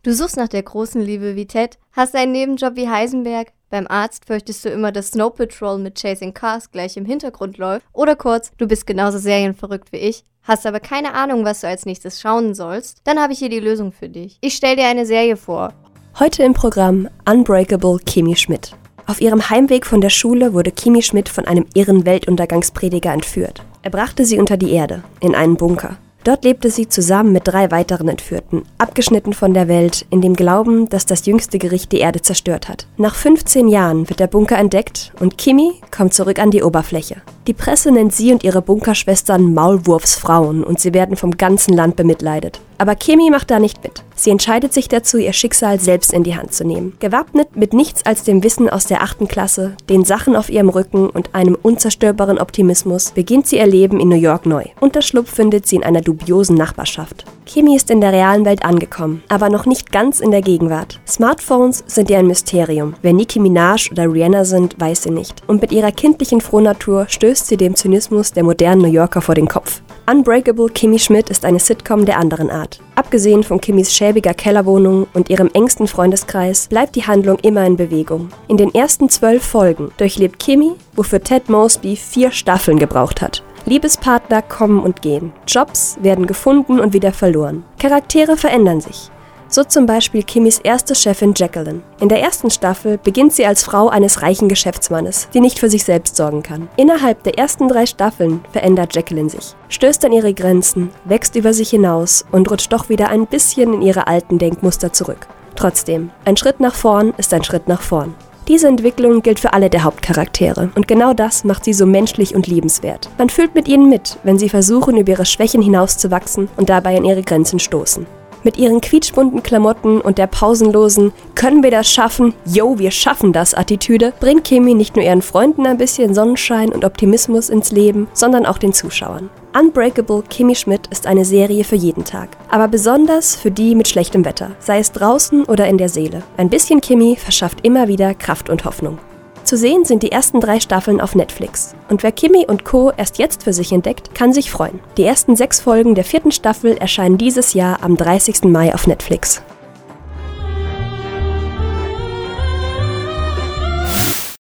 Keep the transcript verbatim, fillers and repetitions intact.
Du suchst nach der großen Liebe wie Ted, hast einen Nebenjob wie Heisenberg, beim Arzt fürchtest du immer, dass Snow Patrol mit Chasing Cars gleich im Hintergrund läuft. Oder kurz, du bist genauso serienverrückt wie ich, hast aber keine Ahnung, was du als nächstes schauen sollst. Dann habe ich hier die Lösung für dich. Ich stell dir eine Serie vor. Heute im Programm Unbreakable Kimmy Schmidt. Auf ihrem Heimweg von der Schule wurde Kimmy Schmidt von einem irren Weltuntergangsprediger entführt. Er brachte sie unter die Erde, in einen Bunker. Dort lebte sie zusammen mit drei weiteren Entführten, abgeschnitten von der Welt, in dem Glauben, dass das jüngste Gericht die Erde zerstört hat. Nach fünfzehn Jahren wird der Bunker entdeckt und Kimmy kommt zurück an die Oberfläche. Die Presse nennt sie und ihre Bunkerschwestern Maulwurfsfrauen und sie werden vom ganzen Land bemitleidet. Aber Kimmy macht da nicht mit. Sie entscheidet sich dazu, ihr Schicksal selbst in die Hand zu nehmen. Gewappnet mit nichts als dem Wissen aus der achten Klasse, den Sachen auf ihrem Rücken und einem unzerstörbaren Optimismus, beginnt sie ihr Leben in New York neu. Unterschlupf findet sie in einer dubiosen Nachbarschaft. Kimmy ist in der realen Welt angekommen, aber noch nicht ganz in der Gegenwart. Smartphones sind ihr ein Mysterium. Wer Nicki Minaj oder Rihanna sind, weiß sie nicht. Und mit ihrer kindlichen Frohnatur stößt sie dem Zynismus der modernen New Yorker vor den Kopf. Unbreakable Kimmy Schmidt ist eine Sitcom der anderen Art. Abgesehen von Kimmys schäbiger Kellerwohnung und ihrem engsten Freundeskreis bleibt die Handlung immer in Bewegung. In den ersten zwölf Folgen durchlebt Kimmy, wofür Ted Mosby vier Staffeln gebraucht hat. Liebespartner kommen und gehen. Jobs werden gefunden und wieder verloren. Charaktere verändern sich. So zum Beispiel Kimmys erste Chefin Jacqueline. In der ersten Staffel beginnt sie als Frau eines reichen Geschäftsmannes, die nicht für sich selbst sorgen kann. Innerhalb der ersten drei Staffeln verändert Jacqueline sich, stößt an ihre Grenzen, wächst über sich hinaus und rutscht doch wieder ein bisschen in ihre alten Denkmuster zurück. Trotzdem, ein Schritt nach vorn ist ein Schritt nach vorn. Diese Entwicklung gilt für alle der Hauptcharaktere und genau das macht sie so menschlich und liebenswert. Man fühlt mit ihnen mit, wenn sie versuchen, über ihre Schwächen hinauszuwachsen und dabei an ihre Grenzen stoßen. Mit ihren quietschbunten Klamotten und der pausenlosen "Können wir das schaffen? Yo, wir schaffen das" Attitüde bringt Kimmy nicht nur ihren Freunden ein bisschen Sonnenschein und Optimismus ins Leben, sondern auch den Zuschauern. Unbreakable Kimmy Schmidt ist eine Serie für jeden Tag, aber besonders für die mit schlechtem Wetter, sei es draußen oder in der Seele. Ein bisschen Kimmy verschafft immer wieder Kraft und Hoffnung. Zu sehen sind die ersten drei Staffeln auf Netflix. Und wer Kimmy und Co. erst jetzt für sich entdeckt, kann sich freuen. Die ersten sechs Folgen der vierten Staffel erscheinen dieses Jahr am dreißigsten Mai auf Netflix.